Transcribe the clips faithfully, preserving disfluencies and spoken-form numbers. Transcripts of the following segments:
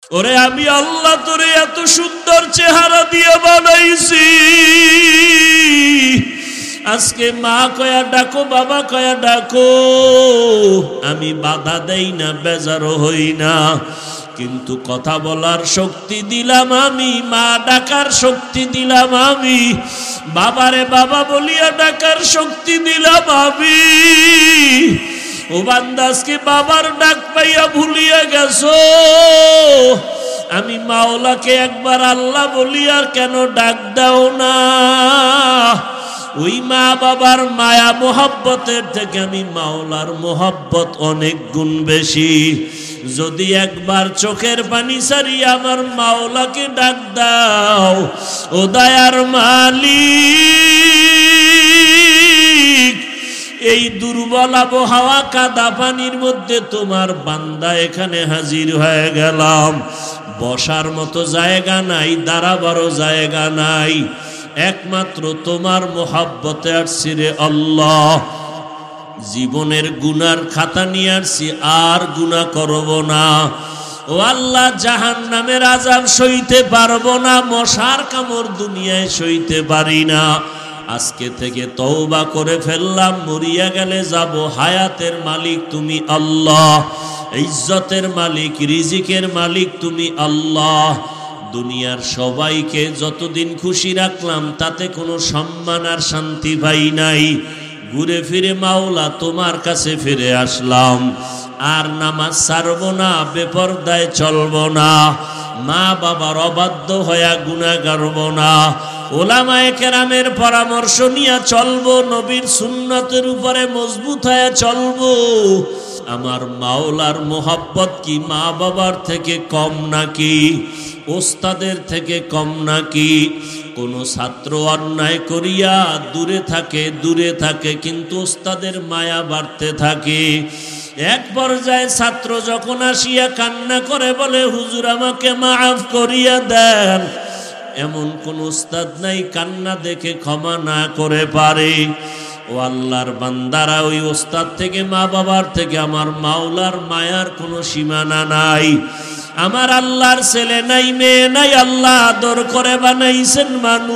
ওরে আমি আল্লাহ তোরে এত সুন্দর চেহারা দিয়ে বানাইছি, আজকে মা কয়া ডাকো, বাবা কয়া ডাকো, আমি বাধা দেই না, বেজারও হই না, কিন্তু কথা বলার শক্তি দিলাম আমি, মা ডাকার শক্তি দিলাম আমি, বাবারে বাবা বলিয়া ডাকার শক্তি দিলাম আমি। ও বান্দা আজকে বাবার ডাক পাইয়া ভুলিয়া গেছো, আমি মাওলাকে একবার আল্লাহ বলিয়া কেন ডাক দাও না? ওই মা বাবার মায়া মোহাব্বতের থেকে আমি মাওলার মোহাব্বত অনেক গুণ বেশি। যদি একবার চোখের পানি সারিয়া আমার মাওলাকে ডাক দাও, ও দয়ার মালিক, এই দুর্বল আবহাওয়া কাদা পানির মধ্যে তোমার বান্দা এখানে হাজির হয়ে গেলাম, বসার মতো জায়গা নাই, দাঁড়াবারও জায়গা নাই, একমাত্র তোমার মোহাব্বতে আসছি রে আল্লাহ। জীবনের গুনার খাতা নিয়ে আসছি, আর গুনাহ করব না। ও আল্লাহ, জাহান্নামের আযাব সইতে পারবো না, মশার কামড় দুনিয়ায় সইতে পারি না। আজকে থেকে তওবা করে ফেললাম, মরিয়া গেলে যাব, হায়াতের মালিক তুমি আল্লাহ, ইজ্জতের মালিক, রিজিকের মালিক তুমি আল্লাহ। দুনিয়ার সবাইকে যতদিন খুশি রাখলাম তাতে কোনো সম্মান আর শান্তি পাই নাই, ঘুরে ফিরে মাওলা তোমার কাছে ফিরে আসলাম। আর নামাজ ছাড়ব না, বেপরদায় চলব না, মা বাবার অবাধ্য হইয়া গুনাহ করব না, ওলামায়ে কেরামের পরামর্শ নিয়ে চলবো, নবীর সুন্নতের উপরে মজবুত হয়ে চলবো। আমার মাওলার মোহাব্বত কি মা বাবার থেকে কম নাকি? ওস্তাদের থেকে কম নাকি? কোন ছাত্র অন্যায় করিয়া দূরে থাকে দূরে থাকে কিন্তু ওস্তাদের মায়া বাড়তে থাকে। এক পর্যায়ে ছাত্র যখন আসিয়া কান্না করে বলে, হুজুর আমাকে মাফ করিয়া দেন, এমন কোন উস্তাদ নাই কান্না দেখে ক্ষমা না করে পারে। ও আল্লাহর বান্দারা, ওই উস্তাদ থেকে, মা বাবার থেকে আমার মাওলার মায়ার কোনো সীমানা নাই। আমার আল্লাহর ছেলে নাই, মেয়ে নাই, আল্লাহ আদর করে বানাইছেন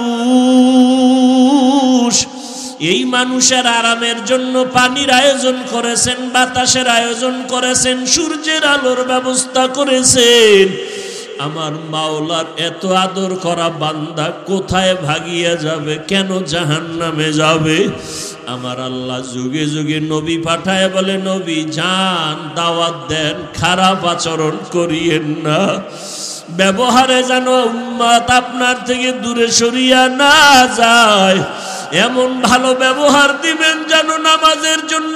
মানুষ। এই মানুষের আরামের জন্য পানির আয়োজন করেছেন, বাতাসের আয়োজন করেছেন, সূর্যের আলোর ব্যবস্থা করেছেন। আমার মাওলার এত আদর করা বান্দা কোথায় ভাগিয়া যাবে, কেন জাহান্নামে যাবে? আমার আল্লাহ যুগে যুগে নবী পাঠায় বলে, নবী যান, দাওয়াত দেন, খারাপ আচরণ করিয়েন না, ব্যবহারে যেন উম্মত আপনার থেকে দূরে সরিয়া না যায়, এমন ভালো ব্যবহার দিবেন যেন নামাজের জন্য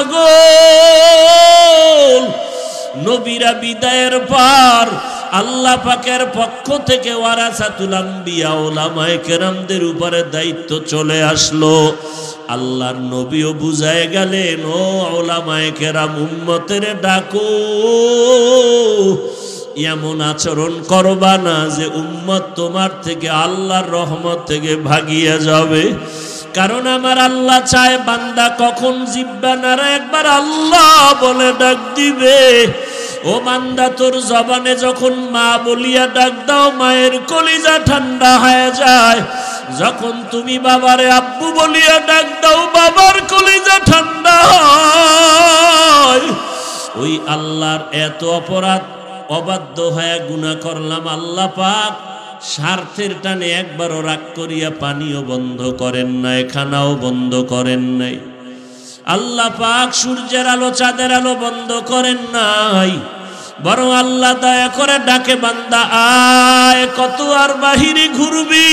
পাগল। নবীরা বিদায়ের পর আল্লাহ পাকের পক্ষ থেকে ওয়ারাসাতুল আম্বিয়া উলামায়ে কেরামদের উপরে দায়িত্ব চলে আসলো। আল্লাহর নবীও বুঝায় গেলেন, ও উলামায়ে কেরাম, উম্মতের ডাকো, এমন আচরণ করবা না যে উম্মত তোমার থেকে, আল্লাহর রহমত থেকে ভাগিয়া যাবে। কারণ আমার আল্লাহ চায় বান্দা কখন জিহ্বা নাড়া একবার আল্লাহ বলে ডাক দিবে। ও বান্দা, তোর জবানে যখন মা বলিয়া ডাক দাও, মায়ের কলিজা ঠান্ডা হয়ে যায়। যখন তুমি বাবারে আব্বু বলিয়া ডাক দাও, বাবার কলিজা ঠান্ডা হয়। ওই আল্লাহর এত অপরাধ, অবাধ্য হয়ে গুনাহ করলাম, আল্লাহ পাক স্বার্থের টানে একবারও রাগ করিয়া পানিও বন্ধ করেন নাই, খানাও বন্ধ করেন নাই। আল্লাহ পাক সূর্যের আলো, চাঁদের আলো বন্ধ করেন নাই, বরং আল্লাহ দয়া করে ডাকে, বান্দা আয়, কত আর বাহিরে ঘুরবি,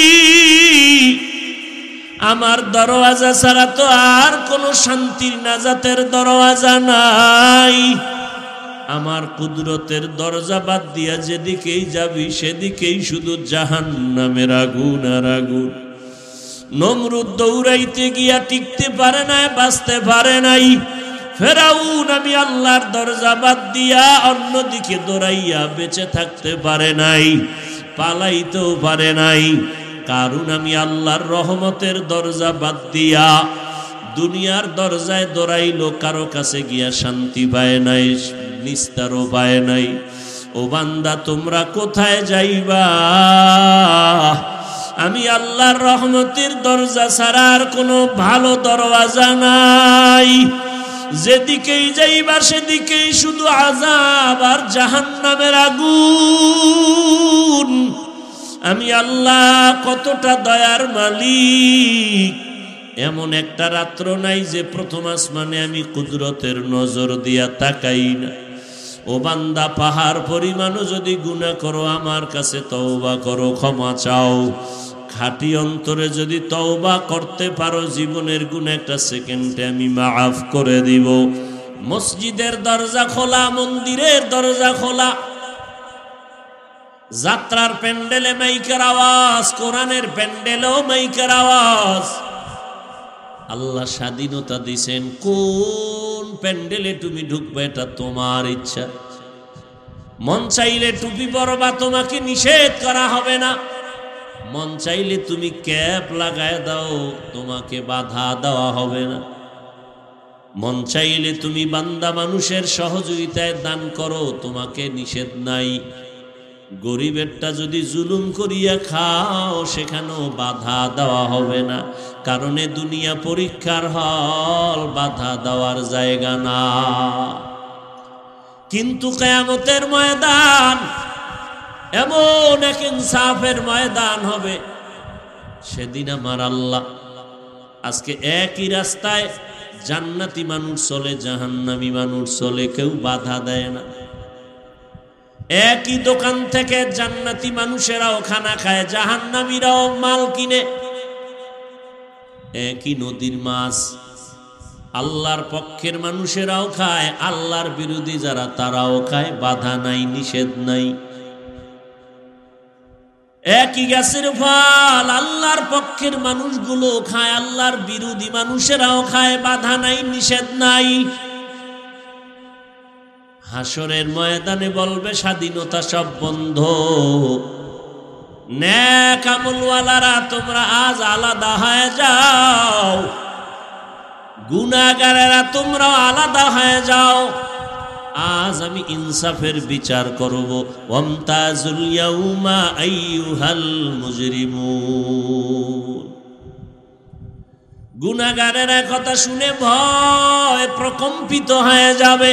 আমার দরওয়াজা ছাড়া তো আর কোনো শান্তির নাজাতের দরওয়াজা নাই। আমার কুদরতের দরজা বাদ দিয়া যেদিকেই যাবি সেদিকেই শুধু জাহান্নামের আগুন আর আগুন। নমরুদ দৌড়াইতে গিয়া টিকতে পারে নাই, বাঁচতে পারে নাই। ফেরাউন আমি আল্লাহর দরজা বাদ দিয়া অন্যদিকে দৌড়াইয়া বেঁচে থাকতে পারে নাই, পালাইতেও পারে নাই। কারণ আমি আল্লাহর রহমতের দরজা বাদ দিয়া দুনিয়ার দরজায় দৌড়াইলো, কারো কাছে গিয়া শান্তি পায় নাই, নিস্তারও পায় নাই। ও বান্দা তোমরা কোথায় যাইবা? আমি আল্লাহর রহমতের দরজা ছাড়া আর কোনো ভালো দরওয়াজা নাই। যেদিকেই যাইবা সেদিকেই শুধু আযাব আর জাহান্নামের আগুন। আমি আল্লাহ কতটা দয়ার মালিক। এমন একটা রাত্র নাই যে প্রথম আসমানে আমি কুদরতের নজর দিয়া তাকাই না। ও বান্দা পাহাড় পরিমাণও যদি গুনাহ করো আমার কাছে তওবা করো, ক্ষমা চাও। খাঁটি অন্তরে যদি তওবা করতে পারো জীবনের গুনাহ একটা সেকেন্ডে আমি মাফ করে দিব। মসজিদের দরজা খোলা, মন্দিরের দরজা খোলা, যাত্রার প্যান্ডেলে মাইকের আওয়াজ, কোরআনের প্যান্ডেলেও মাইকের আওয়াজ। আল্লাহ স্বাধীনতা দিছেন, কোন প্যান্ডেলে তুমি ঢুকবে এটা তোমার ইচ্ছা। মন চাইলে টুপি পরবা, তোমাকে নিষেধ করা হবে না। মন চাইলে তুমি ক্যাপ লাগায় দাও, তোমাকে বাধা দেওয়া হবে না। মন চাইলে তুমি বান্দা মানুষের সহযোগিতায় দান করো, তোমাকে নিষেধ নাই। গরিবেরটা যদি জুলুম করিয়া খাও সেখানেও বাধা দেওয়া হবে না, কারণ এ দুনিয়া পরীক্ষার হল, বাধা দেওয়ার জায়গা না। কিন্তু কিয়ামতের ময়দান এমন এক ইনসাফের ময়দান হবে, সেদিন আমার আল্লাহ, আজকে একই রাস্তায় জান্নাতি মানুষ চলে, জাহান্নামী মানুষ চলে, কেউ বাধা দেয় না। একই দোকান থেকে জান্নাতি মানুষেরাও খানা খায়, জাহান্নামীরাও মাল কিনে। একই নদীর মাছ আল্লাহর পক্ষের মানুষেরাও খায়, আল্লাহর বিরোধী যারা তারাও খায়, বাধা নাই, নিষেধ নাই। একই গাছের ফল আল্লাহর পক্ষের মানুষগুলো খায়, আল্লাহর বিরোধী মানুষেরাও খায়, বাধা নাই, নিষেধ নাই। হাসরের ময়দানে বলবে স্বাধীনতা সব বন্ধ। নেক আমলওয়ালারা তোমরা আজ আলাদা হয়ে যাও, গুনাহগারেরা তোমরাও আলাদা হয়ে যাও। আজ আমি ইনসাফের বিচার করব। ওয়ামতাজুল ইয়াউমা আইয়ুহাল মুজরিমুন। গুনাহগারেরা কথা শুনে ভয় প্রকম্পিত হয়ে যাবে।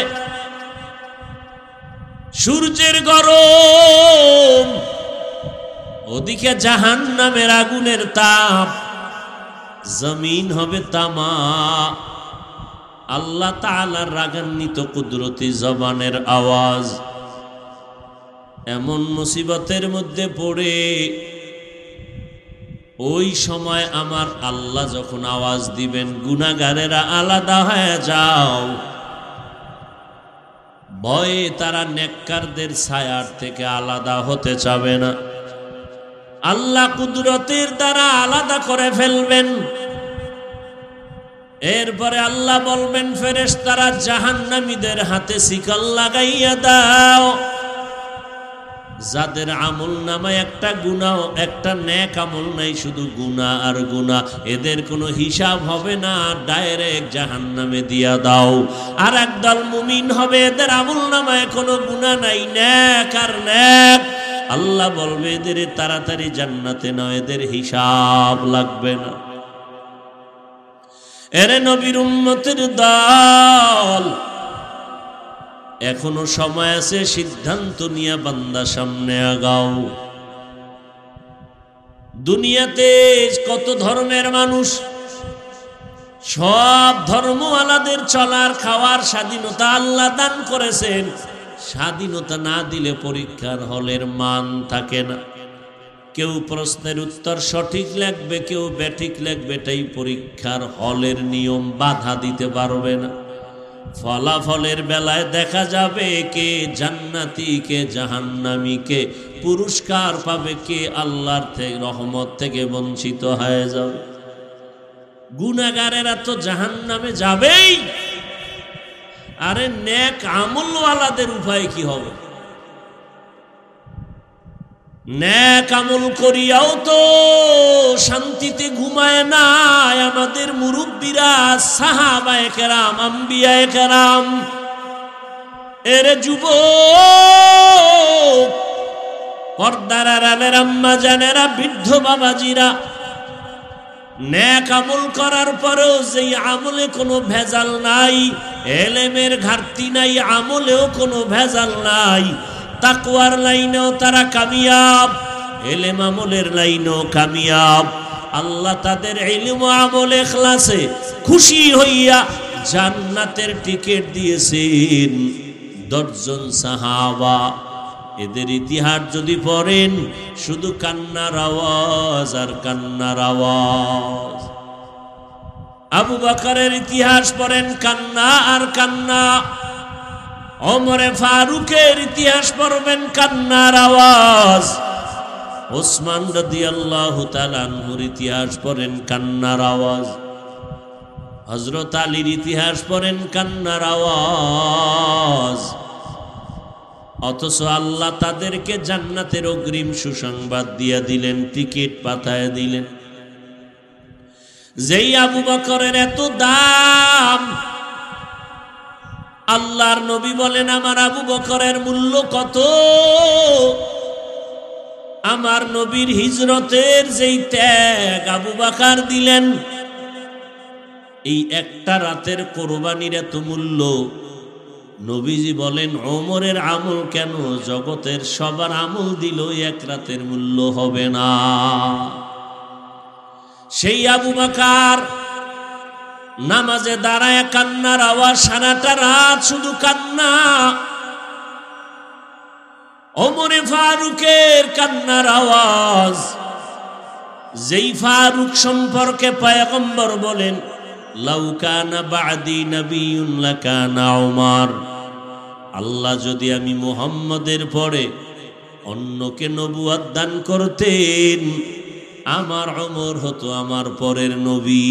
সূর্যের গরম, ওদিকে জাহান্নামের আগুনের তাপ, জমিন হবে তামা। আল্লাহ তাআলার রাগান্বিত কুদরতি জবানের আওয়াজ। এমন মুসিবতের মধ্যে পড়ে ওই সময় আমার আল্লাহ যখন আওয়াজ দিবেন, গুনাহগারেরা আলাদা হয়ে যাও, ভয়ে তারা নেককারদের ছায়ার থেকে আলাদা হতে চাবে না। আল্লাহ কুদরতের দ্বারা আলাদা করে ফেলবেন। এরপরে আল্লাহ বলবেন, ফেরেশতারা জাহান্নামীদের হাতে শিকল লাগাইয়া দাও। যাদের আমল নামায় একটা গুনাহ, একটা নেক আমল নাই, শুধু গুনাহ আর গুনাহ, এদের কোনো হিসাব হবে না, ডাইরেক্ট জাহান্নামে দিয়া দাও। আর একদল মুমিন হবে, এদের আমল নামায় কোনো গুনাহ নাই, নেক আর নেক। আল্লাহ বলবে এদের তাড়াতাড়ি জান্নাতে নাও, এদের হিসাব লাগবে না। এরে নবীর উম্মতের দল, এখনো সময় আছে, সিদ্ধান্ত নিয়ে বান্দা সামনে আগাও। দুনিয়াতে কত ধর্মের মানুষ, সব ধর্মওয়ালাদের চলার খাওয়ার স্বাধীনতা আল্লাহ দান করেছেন। স্বাধীনতা না দিলে পরীক্ষার হলের মান থাকে না। কেউ প্রশ্নের উত্তর সঠিক লিখবে, কেউ ব্যাঠিক লিখবে, এটাই পরীক্ষার হলের নিয়ম, বাধা দিতে পারবে না। ফলাফলের বেলায় দেখা যাবে কে জান্নাতি, কে জাহান্নামী, কে পুরস্কার পাবে, কে আল্লাহর থেকে রহমত থেকে বঞ্চিত হয়ে যাবে। গুনাহগারেরা তো জাহান্নামে যাবেই। আরে নেক আমলওয়ালাদের উপায় কি হবে? নেক আমল করিয়াও তো শান্তিতে ঘুমায় না আমাদের মুরব্বীরা, সাহাবায়ে কেরাম, আম্বিয়ায়ে কেরাম। এরে যুবক, পর্দার আড়ালের আম্মা জানেরা, বৃদ্ধ বাবাজিরা, নেক আমল করার পরেও যেই আমলে কোনো ভেজাল নাই, এলেমের ঘাটতি নাই, আমলেও কোনো ভেজাল নাই, তাকওয়ার লাইনেও তারা কামিয়াব, এলেম আমলের লাইনেও কামিয়াব। আল্লাহ তাদের ইলম ও আমল ইখলাসে খুশি হইয়া জান্নাতের টিকিট দিয়েছেন দশজন সাহাবা। এদের ইতিহাস যদি পড়েন, শুধু কান্নার আওয়াজ আর কান্নার আওয়াজ। আবু বকরের ইতিহাস পড়েন, কান্না আর কান্না। ওমরে ফারুকের ইতিহাস পড়বেন, কান্নার আওয়াজ। ওসমান রাদিয়াল্লাহু তাআলা আনহুর ইতিহাস পড়েন, কান্নার আওয়াজ। হযরত আলীর ইতিহাস পড়েন, কান্নার আওয়াজ। অথচ আল্লাহ তাদেরকে জান্নাতের অগ্রিম সুসংবাদ দিয়া দিলেন, টিকিট পাঠায় দিলেন। যেই আবু বকরের এত দাম, আল্লাহর নবী বলেন, আমার আবু বকরের মূল্য কত? আমার নবীর হিজরতের যেই ত্যাগ আবু বকর দিলেন, এই একটা রাতের কোরবানির এত মূল্য। নবীজি বলেন, ওমরের আমল কেন, জগতের সবার আমল দিল এক রাতের মূল্য হবে না। সেই আবু বকর নামাজে দাঁড়ায় কান্নার আওয়াজ, সারাটা রাত শুধু কান্না। ওমরে ফারুকের কান্নার আওয়াজ। যেই ফারুক সম্পর্কে পয়গম্বর বলেন, লাউ কানা বা'দি নাবিয়্যুন লাকানা উমর। আল্লাহ যদি আমি মুহাম্মদের পরে অন্যকে নবুয়ত দান করতেন, আমার ওমর হতো আমার পরের নবী।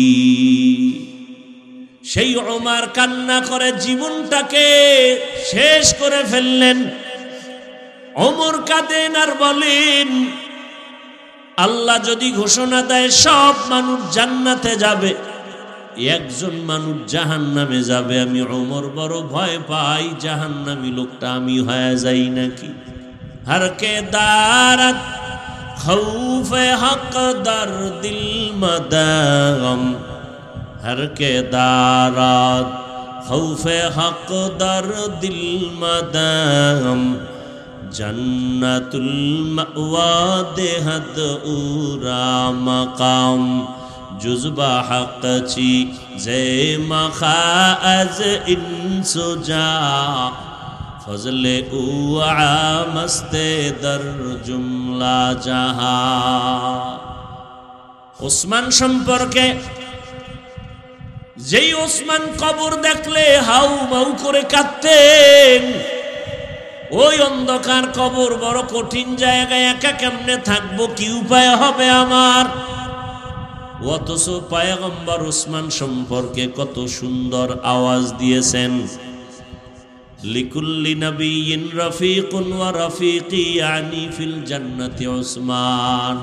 সেই ওমর কান্না করে জীবনটাকে শেষ করে ফেললেন। ওমর কাঁদেন আর বলেন, আল্লাহ যদি ঘোষণা দেয় সব মানুষ জান্নাতে যাবে, একজন মানুষ জাহান্নামে যাবে, আমি ওমর বড় ভয় পাই, জাহান্নামী লোকটা আমি হয়ে যাই নাকি। হরকে দারাত খৌফে হক দর দিল মদাগম। হরকে দারাত খৌফে হক দর দিল মদাগম। জন্নতুল মাওয়া দেহদ উরা মকাম। जुज़्बा हक़ ची ज़े मखाज़ इंसुजा। फज़ले उआ मस्ते दर जुमला जहा। ওসমান সম্পর্কে, যেই ওসমান কবর দেখলে হাউ মাউ করে কাঁদতেন। ওই অন্ধকার কবর বড় কঠিন জায়গায়, একা কেমনে থাকবো, কি উপায় হবে আমার। অথচ পয়গম্বর ওসমান সম্পর্কে কত সুন্দর আওয়াজ দিয়েছেন, লিকুল্লি নবিয়্যিন রফিকুন ওয়া রফিকি ইয়ানি ফিল জান্নাতি ওসমান।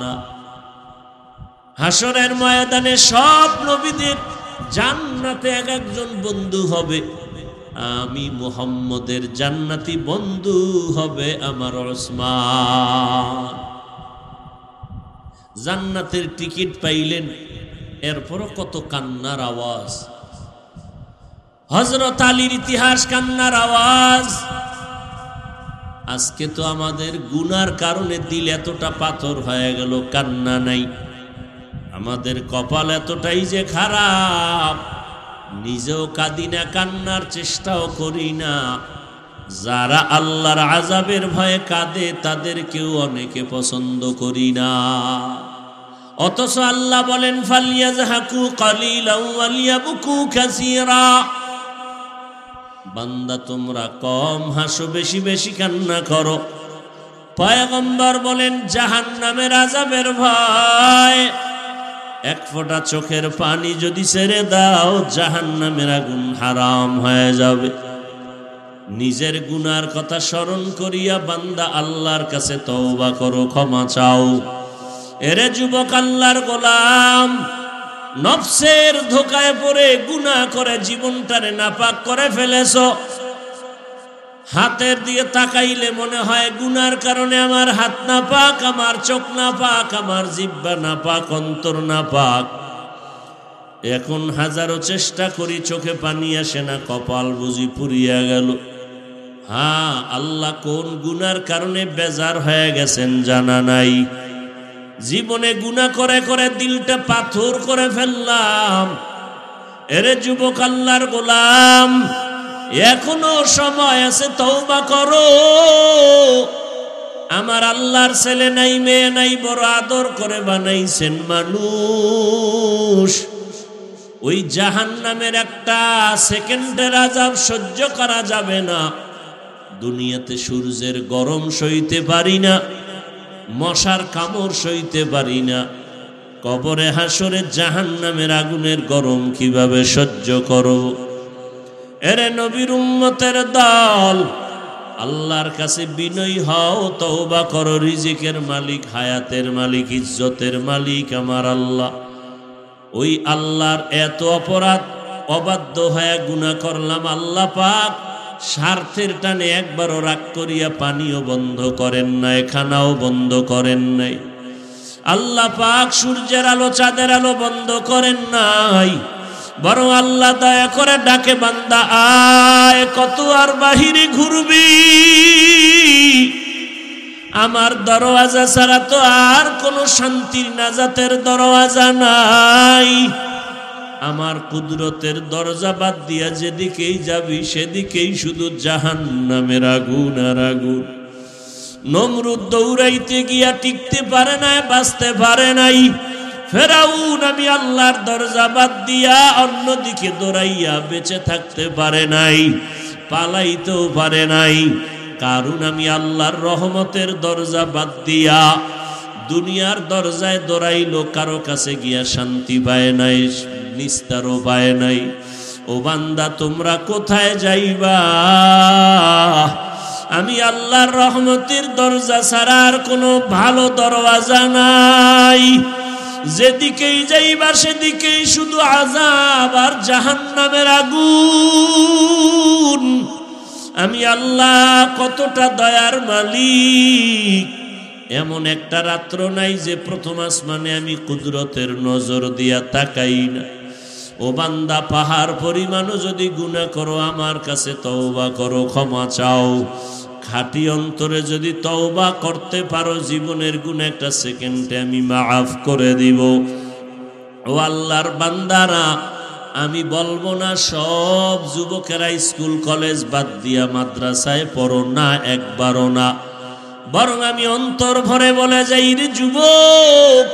হাসরের ময়দানে সব নবীদের জান্নাতে এক একজন বন্ধু হবে, আমি মুহাম্মদের জান্নাতি বন্ধু হবে আমার ওসমান। জান্নাতের টিকিট পাইলেন, এরপরও কত কান্নার আওয়াজ। হযরত আলীর ইতিহাস কান্নার আওয়াজ। আজকে তো আমাদের গুনার কারণে দিল এতটা পাথর হয়ে গেল, কান্না নাই। আমাদের কপাল এতটাই যে খারাপ, নিজেও কাঁদি না, কান্নার চেষ্টাও করি না। যারা আল্লাহর আযাবের ভয়ে কাঁদে তাদেরকেও অনেকে পছন্দ করি না। অথচ আল্লাহ বলেন, ফালিয়াযহাকু কালিলাও ওয়ালিয়াবকু কাসীরা। বান্দা তোমরা কম হাসো, বেশি বেশি কান্না করো। পয়গম্বর বলেন, জাহান্নামের আযাবের ভয় এক ফোঁটা চোখের পানি যদি ছেড়ে দাও, জাহান্নামের আগুন হারাম হয়ে যাবে। নিজের গুনার কথা স্মরণ করিয়া বান্দা আল্লাহর কাছে তওবা করো, ক্ষমা চাও। এরে যুবক, আল্লাহর গোলাম, নফসের ধোকায় পড়ে গুনাহ করে জীবনটারে নাপাক করে ফেলেছো। হাতের দিয়ে তাকাইলে মনে হয় গুনার কারণে আমার হাত না পাক, আমার চোখ না পাক, আমার জিহ্বা না পাক, অন্তর না পাক। এখন হাজারো চেষ্টা করি, চোখে পানি আসে না, কপাল বুঝি পুড়িয়া গেল। হ্যাঁ, আল্লাহ কোন গুনার কারণে বেজার হয়ে গেছেন জানা নাই। জীবনে গুনাহ করে করে দিলটা পাথর করে ফেললাম। এরে যুবক আল্লাহর গোলাম, এখনো সময় আছে, তওবা করো। আমার আল্লাহর ছেলে নাই, মেয়ে নাই, বড় আদর করে বানাইছেন মানুষ। ওই জাহান্নামের একটা সেকেন্ডের আযাব সহ্য করা যাবে না। দুনিয়াতে সূর্যের গরম সইতে পারি না, মশার কামড় সইতে পারি না, কবরে হাসরে জাহান্নামের আগুনের গরম কিভাবে সহ্য করো? এরে নবীর উম্মতের দল, আল্লাহর কাছে বিনয়ী হও, তওবা করো। রিজিকের মালিক, হায়াতের মালিক, ইজ্জতের মালিক আমার আল্লাহ। ওই আল্লাহর এত অপরাধ, অবাধ্য হয়ে গুনাহ করলাম, আল্লাহ পাক স্বার্থের টানে একবারও রাগ করিয়া পানিও বন্ধ করেন নাই, খানাও বন্ধ করেন নাই। আল্লাহ পাক সূর্যের আলো, চাঁদের আলো বন্ধ করেন নাই, বরং আল্লাহ দয়া করে ডাকে, বান্দা আয়, কত আর বাহিরে ঘুরবি? আমার দরওয়াজা ছাড়া তো আর কোনো শান্তির নাজাতের দরওয়াজা নাই। আমার কুদরতের দরজা বাদ দিয়া যেদিকেই যাবি সেদিকেই শুধু জাহান্নামের আগুন আর আগুন। নমরুদ দৌড়াইতে গিয়া টিকতে পারে নাই, বাঁচতে পারে নাই। ফেরাউন আমি আল্লাহর দরজা বাদ দিয়া অন্যদিকে দৌড়াইয়া বেঁচে থাকতে পারে নাই, পালাইতেও পারে নাই। কারণ আমি আল্লাহর রহমতের দরজা বাদ দিয়া দুনিয়ার দরজায় দৌড়াইলো, কারো কাছে গিয়া শান্তি পায় নাই, নিস্তারও পায় নাই। ও বান্দা, তোমরা কোথায় যাইবা? আমি আল্লাহর রহমতের দরজা ছাড়া আর কোনো ভালো দরওয়াজা নাই। যেদিকেই যাইবা সেদিকেই শুধু আযাব আর জাহান্নামের আগুন। আমি আল্লাহ কতটা দয়ার মালিক। এমন একটা রাত্র নাই যে প্রথম আসমানে আমি কুদরতের নজর দিয়া তাকাই না। ও বান্দা, পাহাড় পরিমাণও যদি গুনাহ করো, আমার কাছে তওবা করো, ক্ষমা চাও। খাঁটি অন্তরে যদি তওবা করতে পারো, জীবনের গুনাহ একটা সেকেন্ডে আমি মাফ করে দিব। ও আল্লাহর বান্দারা, আমি বলবো না সব যুবকেরা স্কুল কলেজ বাদ দিয়া মাদ্রাসায় পড়ো না, একবারও না। বরং আমি অন্তর ভরে বলে যাই, রে যুবক,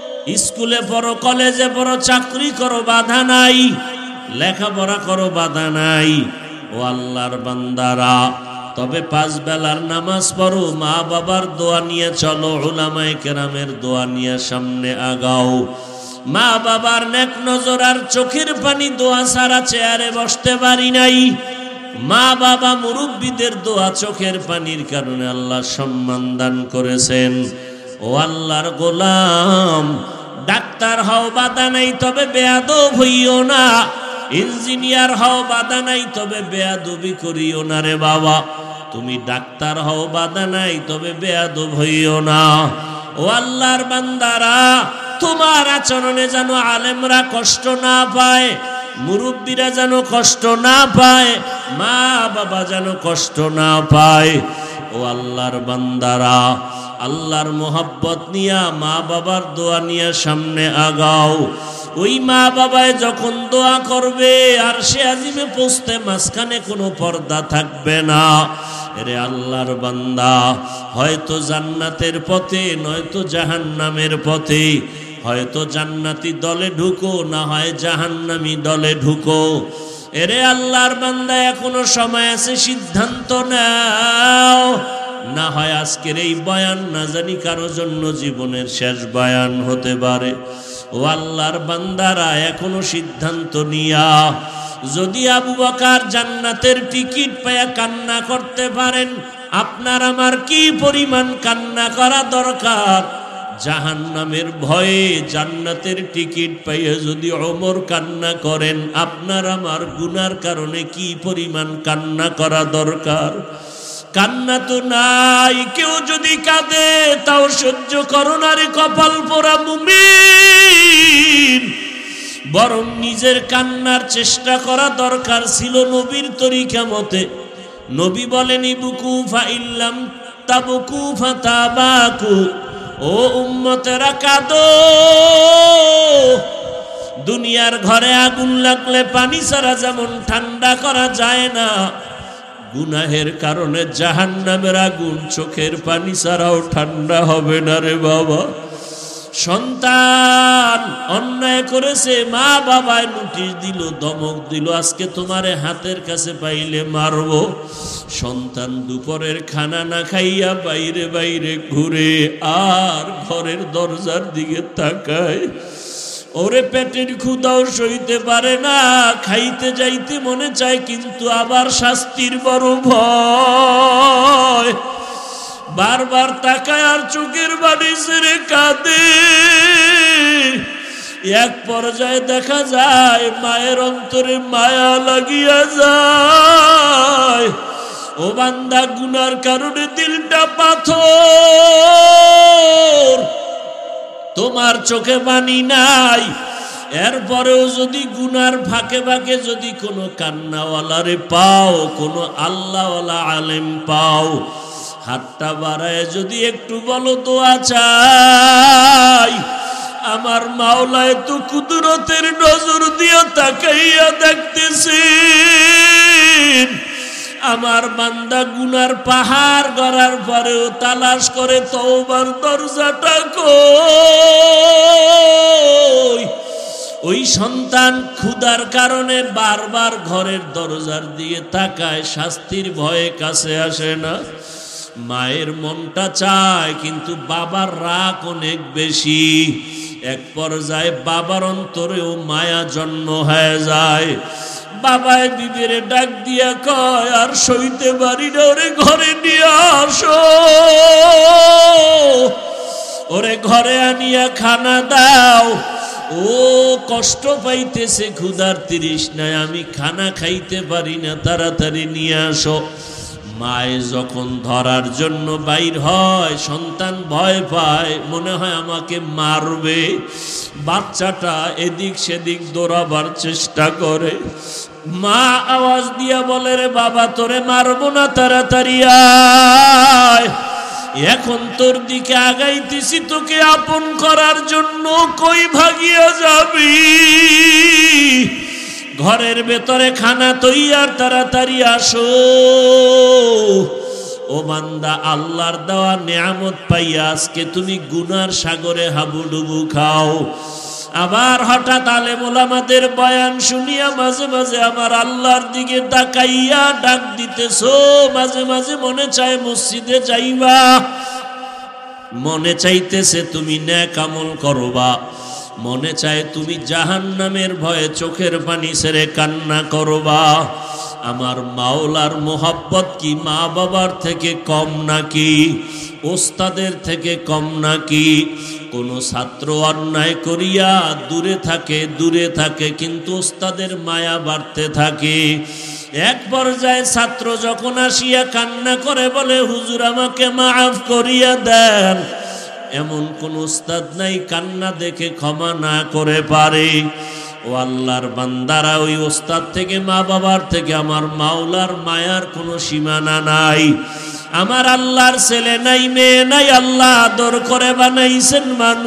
স্কুলে পড়ো, কলেজে পড়ো, চাকরি করো, বাধা নাই। লেখাপড়া করো, বাধা নাই। ও আল্লাহর বান্দারা, তবে পাঁচ বেলার নামাজ পড়ো, মা বাবার দোয়া নিয়ে চলো, উলামায়ে কেরামের দোয়া নিয়ে সামনে আগাও। মা বাবার নেক নজর আর চোখের পানি দোয়া ছাড়া চেয়ারে বসতে পারি নাই। মা বাবা মুরব্বীদের দোয়া, চোখের পানির কারণে আল্লাহ সম্মান দান করেছেন। ও আল্লাহর গোলাম, ডাক্তার হও, বাধা নাই, তবে বেয়াদব হইও না। ইঞ্জিনিয়ার হও, বাধা নাই, তবে বেয়াদবি করিও না রে বাবা। তুমি ডাক্তার হও, বাধা নাই, তবে বেয়াদব হইও না। ও আল্লাহর বান্দারা, তোমার আচরণে যেন আলেমরা কষ্ট না পায়, মুরব্বীরা যেন কষ্ট না পায়, মা বাবা যেন কষ্ট না পায়। ও আল্লাহর বান্দারা, আল্লাহর মোহাব্বত নিয়া মা বাবার দোয়া নিয়ে সামনে আগাও। ওই মা বাবায় যখন দোয়া করবে, আর সে আজিমে পৌঁছতে মাঝখানে কোনো পর্দা থাকবে না। এরে আল্লাহর বান্দা, হয়তো জান্নাতের পথে, নয়তো জাহান্নামের পথে। হয়তো জান্নাতি দলে ঢুকো, না হয় জাহান্নামী দলে ঢুকো। এরে আল্লাহর বান্দা, এখনো সময় আছে, সিদ্ধান্ত নাও। না হয় আজকের এই বয়ান না জানি কারো জন্য জীবনের শেষ বয়ান হতে পারে। ও আল্লাহর বান্দারা, এখনো সিদ্ধান্ত নিয়া যদি আবু বকর জান্নাতের টিকিট পায়া কান্না করতে পারেন, আপনার আমার কি পরিমাণ কান্না করা দরকার। জাহান্নামের ভয়ে জান্নাতের টিকিট পাইয়া যদি ওমর কান্না করেন, আপনার আমার গুনার কারণে কি পরিমাণ কান্না করা দরকার। কান্না তো নাই, কেউ যদি কাঁদে তাও সহ্য করো না রে কপাল পোড়া মুমিন। বরং নিজের কান্নার চেষ্টা করা দরকার ছিল নবীর তরিকা মতে। নবী বলেন ইবকু ফাইল্লাম তাবকু ফাতাবাকু, ও উম্মতেরা কাঁদো। দুনিয়ার ঘরে আগুন লাগলে পানি ছাড়া যেমন ঠান্ডা করা যায় না, গুনাহের কারণে জাহান্নামের আগুন চোখের পানি ছাড়াও ঠান্ডা হবে না রে বাবা। সন্তান অন্যায় করেছে, মা বাবায় নোটিশ দিল, ধমক দিল, আজকে তোমারে হাতের কাছে পাইলে মারবো। সন্তান দুপুরের খানা না খাইয়া বাইরে বাইরে ঘুরে আর ঘরের দরজার দিকে তাকায়। ওরে পেটের ক্ষুধাও সইতে পারে না, খাইতে যাইতে মনে চায়, কিন্তু আবার শাস্তির বড় ভয়। বারবার তাকায় আর চোখের বাড়ি ছেড়ে কাঁদে। এক পর্যায়ে দেখা যায় মায়ের অন্তরে মায়া লাগিয়া যায়। ও বান্দা, গুনার কারণে দিলটা পাথর, তোমার চোখে পানি নাই, এরপরেও যদি গুনার ফাঁকে ফাঁকে যদি কোনো কান্নাওয়ালারে পাও, কোনো আল্লাহওয়ালা আলেম পাও, হাতটা বাড়ায় যদি একটু বলো দোয়া চাই, আমার মাওলায় তো কুদরতের নজর দিয়ে তাকাইয়া দেখতেছেন। আমার বান্দা গুনার পাহাড় গড়ার পরেও তালাশ করে তওবার দরজাটা কই। ওই সন্তান ক্ষুধার কারণে বারবার ঘরের দরজার দিকে তাকায়, শাস্তির ভয়ে কাছে আসে না। মায়ের মনটা চায়, কিন্তু বাবার রাগ অনেক বেশি। এক পর্যায়ে বাবার অন্তরেও মায়া জন্ম হয়ে যায়। বাবায় বিবেরে ডাক দিয়া কয়, আর সইতে পারি না, ওরে ঘরে নিয়ে আসো, ওরে ঘরে আনিয়া খানা দাও। ও কষ্ট পাইতেছে, ক্ষুধার তৃষ্ণায়, আমি খানা খাইতে পারি না, তাড়াতাড়ি নিয়ে আসো। মায়ে যখন ধরার জন্য বাইর হয়, সন্তান ভয় পায়, মনে হয় আমাকে মারবে। বাচ্চাটা এদিক সেদিক দৌড়াবার চেষ্টা করে। মা আওয়াজ দিয়া বলে, রে বাবা, তোরে মারবো না, তাড়াতাড়ি আয়, এখন তোর দিকে আগাইতেছি তোকে আপন করার জন্য, কই ভাগিয়া যাবি? ঘরের ভেতরে খানা তৈয়ার, তাড়াতাড়ি আসো। ও বান্দা, আল্লাহর দেওয়া নিয়ামত পাইয়া আজকে তুমি গুনার সাগরে হাবুডুবু খাও। আবার হঠাৎ আলেম ওলামাদের বয়ান শুনিয়া মাঝে মাঝে আমার আল্লাহর দিকে তাকাইয়া ডাক দিতেছো। মাঝে মাঝে মনে চায় মসজিদে যাইবা, মনে চাইতেছে তুমি নেক আমল করবা, মনে চায় তুমি জাহান্নামের ভয়ে চোখের পানি ছেড়ে কান্না করবা। আমার মাওলার মোহাব্বত কি মা বাবার থেকে কম নাকি? ওস্তাদের থেকে কম নাকি? কোনো ছাত্র অন্যায় করিয়া দূরে থাকে দূরে থাকে কিন্তু ওস্তাদের মায়া বাড়তে থাকে। এক পর্যায়ে ছাত্র যখন আসিয়া কান্না করে বলে, হুজুর আমাকে মাফ করিয়া দেন, এমন কোন উস্তাদ নাই কান্না দেখে ক্ষমা না করে পারে। ও আল্লাহর বান্দারা, ওই ওস্তাদ থেকে মা বাবার থেকে আমার মাওলার মায়ার কোনো সীমানা নাই। আমার আল্লাহর ছেলে নাই মেয়ে নাই, আল্লাহ আদর করে বানাইছেন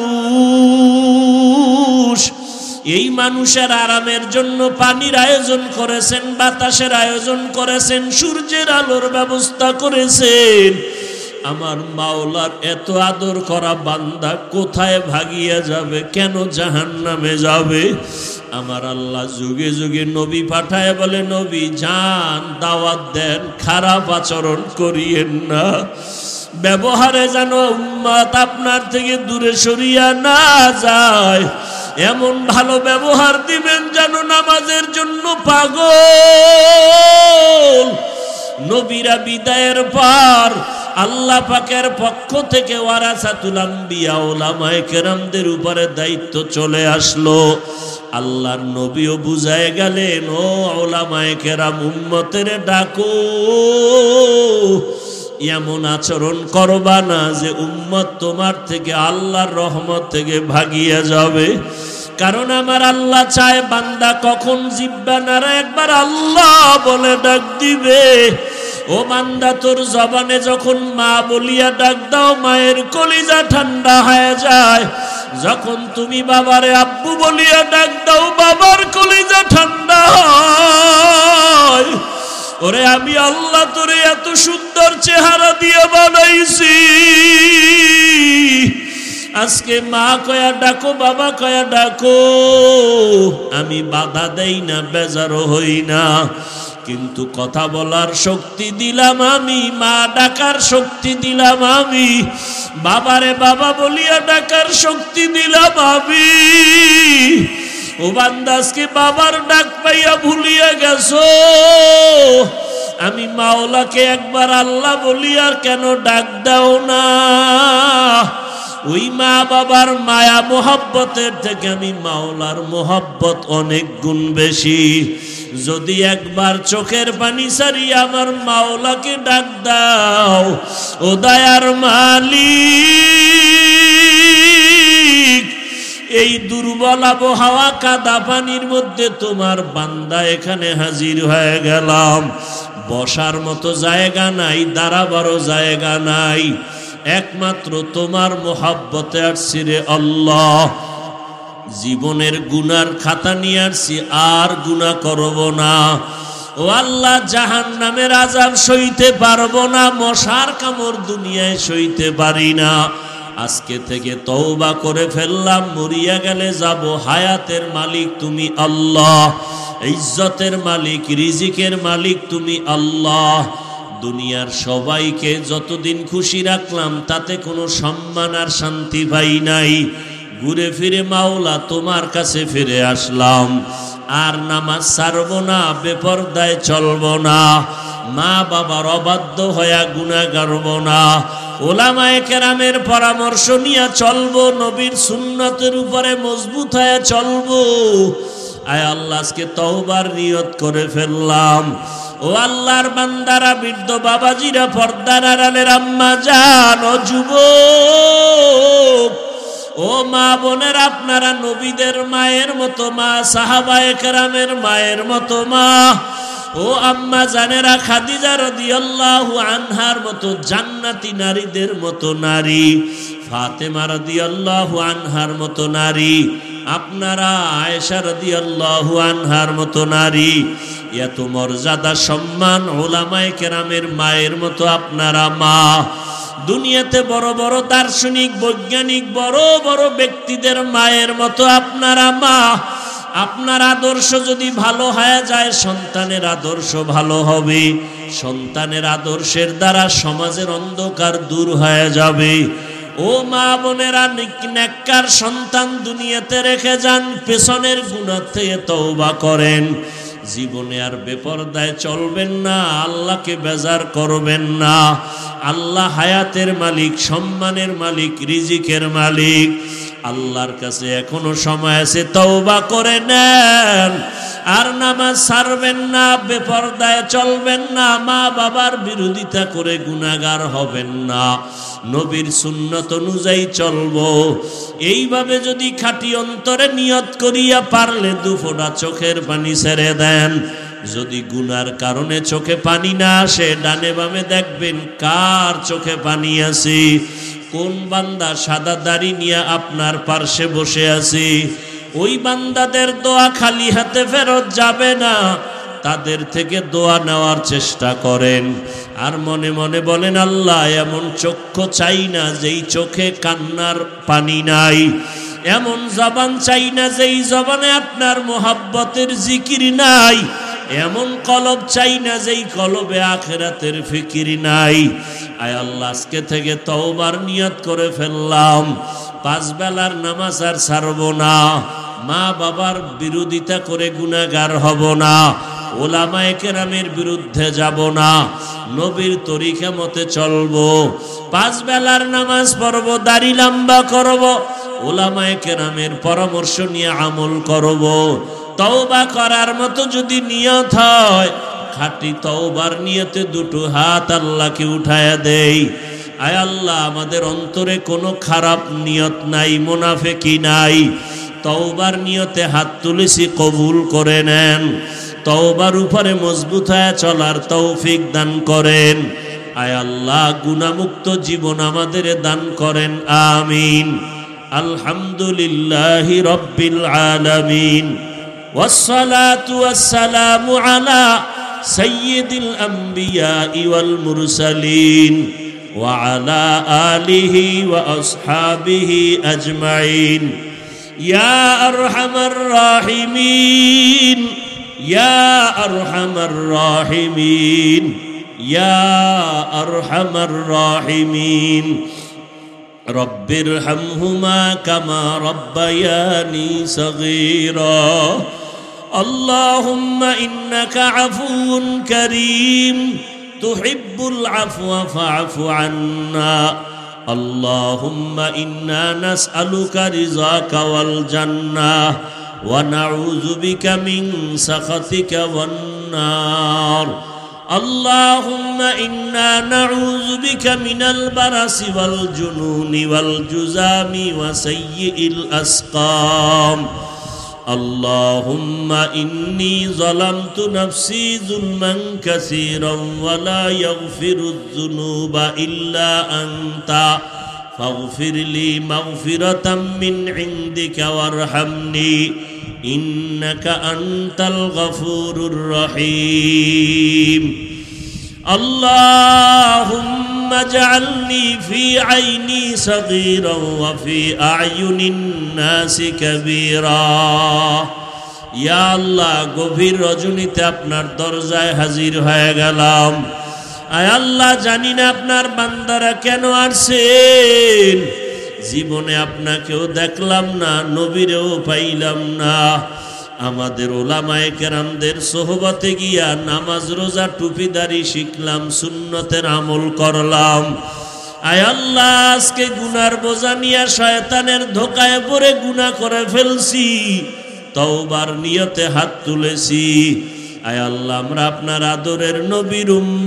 মানুষ। এই মানুষের আরামের জন্য পানির আয়োজন করেছেন, বাতাসের আয়োজন করেছেন, সূর্যের আলোর ব্যবস্থা করেছেন। আমার মাওলার এত আদর করা বান্দা কোথায় ভাগিয়া যাবে? কেন জাহান্নামে যাবে? আমার আল্লাহ যুগে যুগে নবী পাঠায় বলে, নবী যান, দাওয়াত দেন, খারাপ আচরণ করিয়েন না, ব্যবহারে যেন উম্মত আপনার থেকে দূরে সরিয়া না যায়, এমন ভালো ব্যবহার দিবেন যেন নামাজের জন্য পাগল। নবীরা বিদায়ের পর আল্লাহ পাকের পক্ষ থেকে ওয়ারাসাতুল আম্বিয়া উলামায়ে কেরামদের উপরে দায়িত্ব চলে আসলো। আল্লাহর নবীও বুঝায় গেলেন, ও উলামায়ে কেরাম, উম্মতের ডাকো, এমন আচরণ করবা না যে উম্মত তোমার থেকে আল্লাহর রহমত থেকে ভাগিয়ে যাবে। কারণ আমার আল্লাহ চায় বান্দা কখন জিহ্বা নাড়া একবার আল্লাহ বলে ডাক দিবে। ও বান্দা, তোর জবানে যখন মা বলিয়া ডাক দাও, মায়ের কলিজা ঠান্ডা হয়ে যায়। যখন তুমি বাবারে আব্বু বলিয়া ডাক দাও, বাবার কলিজা ঠান্ডা হয়। ওরে আমি আল্লাহ তোরে এত সুন্দর চেহারা দিয়ে বানাইছি, আজকে মা কয়া ডাকো, বাবা কয়া ডাকো, আমি বাধা দেই না, বেজারও হই না। কিন্তু কথা বলার শক্তি দিলাম আমি, মা ডাকার শক্তি দিলাম আমি, বাবারে বাবা বলিয়া ডাকার শক্তি দিলাম আমি। ও বান্দা, আজকে বাবার ডাক পাইয়া ভুলিয়া গেছো, আমি মাওলাকে একবার আল্লাহ বলিয়া কেন ডাক দাও না? ওই মা বাবার মায়া মোহাব্বতের থেকে আমি মাওলার মোহাব্বত অনেক গুণ বেশি। যদি একবার চোখের পানি সারিয়া আমার মাওলাকে ডাক দাও, ও দয়ার মালিক, এই দুর্বল আবহাওয়া কাদা পানির মধ্যে তোমার বান্দা এখানে হাজির হয়ে গেলাম। বসার মতো জায়গা নাই, দাঁড়াবারও জায়গা নাই, একমাত্র তোমার মোহাব্বতে আসছি রে আল্লাহ। জীবনের গুনার খাতা নিয়ে আসছি, আর গুনাহ করব না। ও আল্লাহ, জাহান্নামের আযাব সইতে পারবো না, মশার কামড় দুনিয়ায় সইতে পারি না। আজকে থেকে তওবা করে ফেললাম, মরিয়া গেলে যাব। হায়াতের মালিক তুমি আল্লাহ, ইজ্জতের মালিক, রিজিকের মালিক তুমি আল্লাহ। দুনিয়ার সবাইকে যতদিন খুশি রাখলাম তাতে কোনো সম্মান আর শান্তি পাই নাই। ঘুরে ফিরে মাওলা তোমার কাছে ফিরে আসলাম। আর নামাজ ছাড়বো না, বেপরদায় চলবো না, মা বাবার অবাধ্য হয়ে গুনাহ করব না, ওলামায়ে কেরামের পরামর্শ নিয়ে চলবো, নবীর সুন্নতের উপরে মজবুত হয়ে চলবো। আয় আল্লাহ, আজকে তওবার নিয়ত করে ফেললাম। ও আল্লাহর বান্দারা, বৃদ্ধ বাবাজিরা, পর্দার আড়ালের আম্মা জান, ও যুবক, ও মা বোনের, আপনারা নবীদের মায়ের মতো মা, সাহাবায়ে কেরামের মায়ের মতো মা, ও আম্মা জানেরা, খাদিজা রাদিয়াল্লাহু আনহার মতো জান্নাতি নারীদের মতো নারী, ফাতেমা রাদিয়াল্লাহু আনহার মতো নারী, আপনারা আয়েশা রাদিয়াল্লাহু আনহার মতো নারী, এত মর্যাদা সম্মান উলামায়ে কেরামের মায়ের মতো আপনারা মা। দুনিয়াতে বড় বড় দার্শনিক, বৈজ্ঞানিক, বড় বড় ব্যক্তিদের মায়ের মতো আপনারা মা। আপনার আদর্শ যদি ভালো হয়ে যায়, সন্তানের আদর্শ ভালো হবে। সন্তানের আদর্শের দ্বারা সমাজের অন্ধকার দূর হয়ে যাবে। ও মা বোনেরা, নেককার সন্তান দুনিয়াতে রেখে যান, পেছনের গুনাহ থেকে তওবা করেন। জীবনে আর বেপরদায় চলবেন না, আল্লাহকে বেজার করবেন না। আল্লাহ হায়াতের মালিক, সম্মানের মালিক, রিজিকের মালিক। আল্লাহর কাছে এখনো সময় আছে, তওবা করে নেন। আর নামাজ ছাড়বেন না, বেপরদায় চলবেন না, মা বাবার বিরোধিতা করে গুনাহগার হবেন না, নবীর সুন্নত অনুযায়ী চলবো। এইভাবে যদি খাঁটি অন্তরে নিয়ত করিয়া পারলে দুফোঁটা চোখের পানি ছেড়ে দেন। যদি গুনার কারণে চোখে পানি না আসে, ডানে বামে দেখবেন কার চোখে পানি আসে, কোন বান্দা সাদা দাড়ি নিয়ে আপনার পার্শ্বে বসে আছে। ওই বান্দাদের দোয়া খালি হাতে ফেরত যাবে না, তাদের থেকে দোয়া নেওয়ার চেষ্টা করেন। আর মনে মনে বলেন, আল্লাহ এমন চক্ষু চাই না যেই চোখে কান্নার পানি নাই, এমন জবান চাই না যেই জবানে আপনার মোহাব্বতের জিকির নাই, এমন কলব চাই না যেই কলবে আখিরাতের ফিকির নাই। আয় আল্লাহ, আজকে থেকে তওবার নিয়ত করে ফেললাম, পাঁচ বেলার নামাজ আর ছাড়ব না, মা বাবার বিরোধিতা করে গুনাহগার হব না, ওলামায়ে কেরামের বিরুদ্ধে যাব না, নবীর তরিকা মতে চলবো, পাঁচ বেলার নামাজ পড়ব, দাড়ি লম্বা করব, ওলামায়ে কেরামের পরামর্শ নিয়ে আমল করব। তওবা করার মতো যদি নিয়ত হয়, খাঁটি তওবার নিয়তে দুটো হাত আল্লাহকে উঠায়া দেই। আয় আল্লাহ, আমাদের অন্তরে কোনো খারাপ নিয়ত নাই, মুনাফিকি নাই। তওবার নিয়তে হাত তুলেছি, কবুল করে নেন। তওবার উপরে মজবুত হয়ে চলার তৌফিক দান করেন। আয় আল্লাহ, গুনাহমুক্ত জীবন আমাদের দান করেন, আমিন। আলহামদুলিল্লাহি রাব্বিল আলামিন, ওয়াসসালাতু ওয়াসসালামু আলা সাইয়্যিদিল আমবিয়াই ওয়াল মুরসালিন ওয়া আলা আলিহি ওয়া আসহাবিহি আজমাইন। ইয়া আরহামার রাহিমিন, ইয়া আরহামার রাহিমিন, ইয়া আরহামার রাহিমিন। রব্বিরহামহুমা কামা রব্বায়ানি সগীরা। আল্লাহুম্মা ইন্নাকা আফুউন কারীম তুহিব্বুল আফওয়া ফা'ফু আন্না। আল্লাহুম্মা ইন্না নাসআলুকা রিযাকা ওয়াল জান্নাহ ওয়া নাউযু বিকা মিন সাখাতিকা ওয়ান নার। আল্লাহুম্মা ইন্না নাউযু বিকা মিনাল বারাসি ওয়াল জুনুনি ওয়াল জুযামি ওয়া সাইয়্যিল আসকাম। আল্লাহুম্মা ইন্নী যালামতু নাফসি যুলমান কাসীরান ওয়া লা ইয়াগফিরুয যুনুবা ইল্লা আনতা ফাগফির লি মাগফিরাতাম মিন ইনদিকা ওয়ারহামনি ইন্নাকা আনতাল গফুরুর রহিম। আল্লাহুম্মা জাআলনি ফি আইনি সাগীরান ওয়া ফি আ'য়ুনিন নাসি কাবীরা। ইয়া আল্লাহ, গভীর রজনীতে আপনার দরজায় হাজির হয়ে গেলাম। আয় আল্লাহ, জানি না আপনার বান্দারা কেন আসছেন। জীবনে আপনাকেও দেখলাম না, নবীরেও পাইলাম না। আমাদের ওলামায়ে কেরামদের সোহবতে গিয়া নামাজ রোজা টুপিদারি শিখলাম, সুন্নতের আমল করলাম। আয় আল্লাহ, আজকে গুনার বোঝা নিয়ে শয়তানের ধোকায় পড়ে গুনাহ করে ফেলছি, তওবার নিয়তে হাত তুলেছি। আয় আল্লাহ, আমরা আপনার আদরের নবীর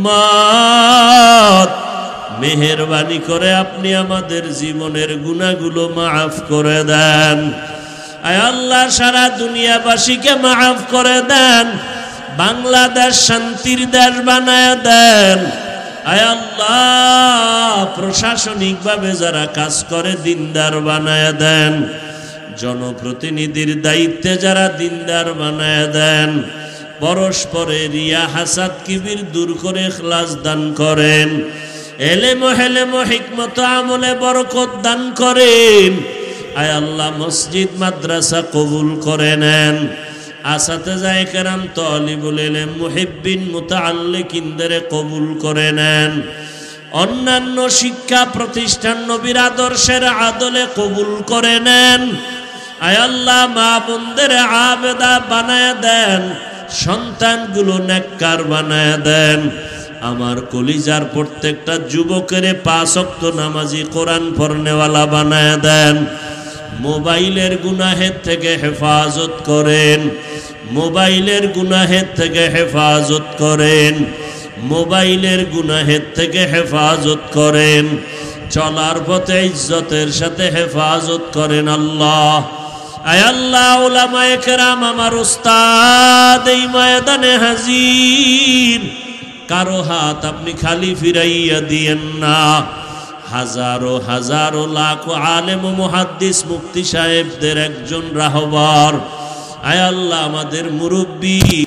উম্মত, মেহেরবানি করে আপনি আমাদের জীবনের গুনাহগুলো মাফ করে দেন। আয় আল্লাহ, সারা দুনিয়াবাসীকে মাফ করে দেন, বাংলাদেশ শান্তির দেশ বানায় দেন। আয় আল্লাহ, প্রশাসনিকভাবে যারা কাজ করে দিনদার বানায় দেন, জনপ্রতিনিধির দায়িত্বে যারা দিনদার বানায় দেন। পরস্পরে রিয়া হাসাদ কিবির দূর করে ইখলাস দান করেন। এলেম হেলেম হিকমত আমলে বরকত দান করেন। আয় আল্লাহ, মসজিদ মাদ্রাসা কবুল করে নেন। আসাতেজায়ে কেরাম, তালিবুল ইলম, মুহিব্বিন, মুতাআল্লিকিনদের কবুল করে নেন। অন্যান্য শিক্ষা প্রতিষ্ঠান নবীর আদর্শের আদলে কবুল করে নেন। আয় আল্লাহ, মা বোনদের আবেদা বানায় দেন, সন্তানগুলো নেককার বানায় দেন। আমার কলিজার প্রত্যেকটা যুবকের পাঁচ ওয়াক্ত নামাজি, কোরআন পড়নেওয়ালা বানায় দেন। মোবাইলের গুনাহের থেকে হেফাজত করেন, মোবাইলের গুনাহের থেকে হেফাজত করেন, মোবাইলের গুনাহের থেকে হেফাজত করেন। চলার পথে ইজ্জতের সাথে হেফাজত করেন আল্লাহ। আয় আল্লাহ, উলামায়ে কেরাম, আমার উস্তাদ এই ময়দানে হাজির, কারো হাত আপনি খালি ফিরাইয়া দিয়েন না। হাজারো হাজারো লাখো আলেম ও মুহাদ্দিস মুফতি সাহেবদের একজন রাহবার। আয় আল্লাহ, আমাদের মুরব্বী